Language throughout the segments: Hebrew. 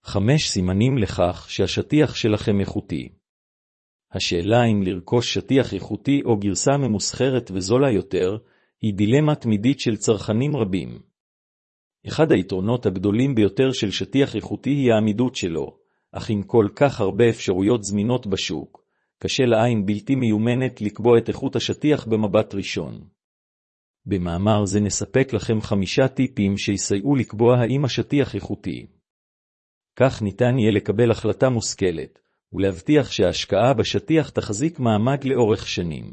5 סימנים לכך שהשטיח שלכם איכותי. השאלה אם לרכוש שטיח איכותי או גרסה ממוסחרת וזולה יותר, היא דילמה תמידית של צרכנים רבים. אחד היתרונות הגדולים ביותר של שטיח איכותי היא העמידות שלו, אך עם כל כך הרבה אפשרויות זמינות בשוק, קשה לעין בלתי מיומנת לקבוע את איכות השטיח במבט ראשון. במאמר זה נספק לכם 5 טיפים שיסייעו לקבוע האם השטיח איכותי. כך ניתן יהיה לקבל החלטה מושכלת, ולהבטיח שההשקעה בשטיח תחזיק מעמד לאורך שנים.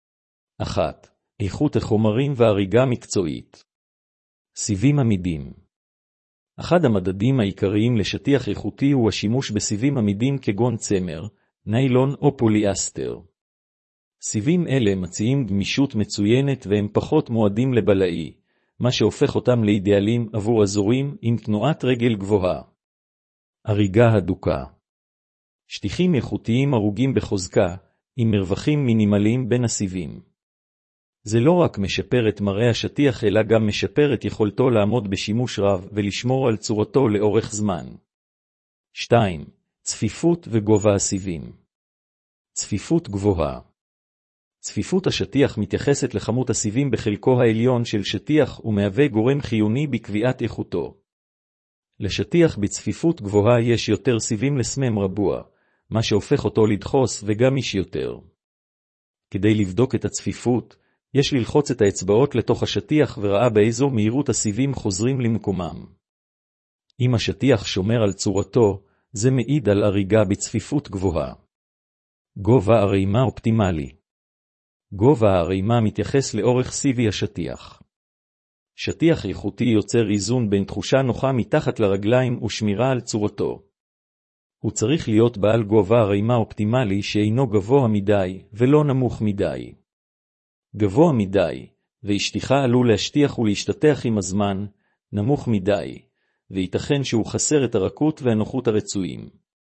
1. איכות החומרים והריגה מקצועית. סיבים עמידים. אחד המדדים העיקריים לשטיח איכותי הוא השימוש בסיבים עמידים כגון צמר, ניילון או פוליאסטר. סיבים אלה מציעים גמישות מצוינת והם פחות מועדים לבלעי, מה שהופך אותם לאידיאליים עבור אזורים עם תנועת רגל גבוהה. הריגה הדוקה. שטיחים איכותיים ארוגים בחוזקה, עם מרווחים מינימליים בין הסיבים. זה לא רק משפר את מראה השטיח אלא גם משפר את יכולתו לעמוד בשימוש רב ולשמור על צורתו לאורך זמן. 2. צפיפות וגובה הסיבים. צפיפות גבוהה. צפיפות השטיח מתייחסת לכמות הסיבים בחלקו העליון של שטיח ומהווה גורם חיוני בקביעת איכותו. לשטיח בצפיפות גבוהה יש יותר סיבים לסמם רבוע, מה שהופך אותו לדחוס וגמיש יותר. כדי לבדוק את הצפיפות, יש ללחוץ את האצבעות לתוך השטיח וראה באיזו מהירות הסיבים חוזרים למקומם. אם השטיח שומר על צורתו, זה מעיד על הריגה בצפיפות גבוהה. גובה הרעימה אופטימלי. גובה הרעימה מתייחס לאורך סיבי השטיח. שטיח איכותי יוצר איזון בין תחושה נוחה מתחת לרגליים ושמירה על צורתו. הוא צריך להיות בעל גובה הרעימה אופטימלי שאינו גבוה מדי ולא נמוך מדי. גבוה מדי, ואשתיחה עלול להשטיח ולהשתתח עם הזמן, נמוך מדי, וייתכן שהוא חסר את הרכות והנוחות הרצויים.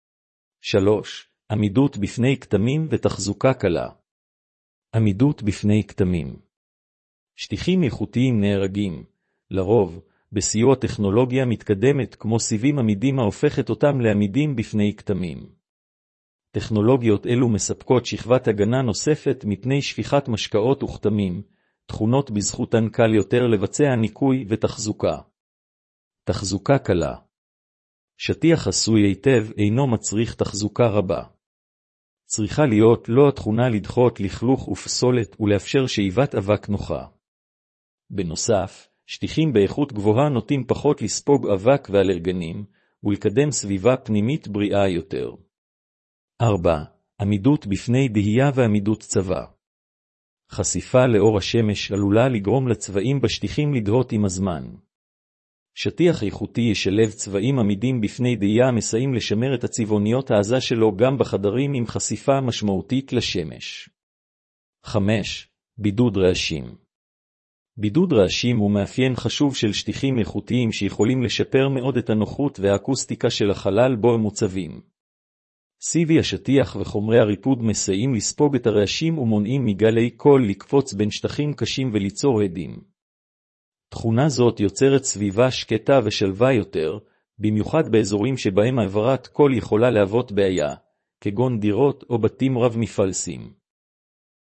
3. עמידות בפני כתמים ותחזוקה קלה. עמידות בפני כתמים. שטיחים איכותיים נהרגים, לרוב, בסיוע טכנולוגיה מתקדמת כמו סיבים עמידים ההופכת אותם לעמידים בפני כתמים. טכנולוגיות אלו מספקות שכבת הגנה נוספת מפני שפיכת משקאות וכתמים, תכונות בזכותן קל יותר לבצע ניקוי ותחזוקה. תחזוקה קלה. שטיח עשוי היטב אינו מצריך תחזוקה רבה. צריכה להיות לא התכונה לדחות לכלוך ופסולת ולאפשר שאיבת אבק נוחה. בנוסף, שטיחים באיכות גבוהה נוטים פחות לספוג אבק ואלרגנים, ולקדם סביבה פנימית בריאה יותר. 4. עמידות בפני דהייה ועמידות צבע. חשיפה לאור השמש עלולה לגרום לצבעים בשטיחים לדהות עם הזמן. שטיח איכותי ישלב צבעים עמידים בפני דהייה המסייעים לשמר את הצבעוניות העזה שלו גם בחדרים עם חשיפה משמעותית לשמש. 5. בידוד רעשים. בידוד רעשים הוא מאפיין חשוב של שטיחים איכותיים שיכולים לשפר מאוד את הנוחות והאקוסטיקה של החלל בו הם מוצבים. סיבי השטיח וחומרי הריפוד מסייעים לספוג את הרעשים ומונעים מגלי קול לקפוץ בין שטחים קשים וליצור הדים. תכונה זאת יוצרת סביבה שקטה ושלווה יותר, במיוחד באזורים שבהם העברת קול יכולה להוות בעיה, כגון דירות או בתים רב מפלסים.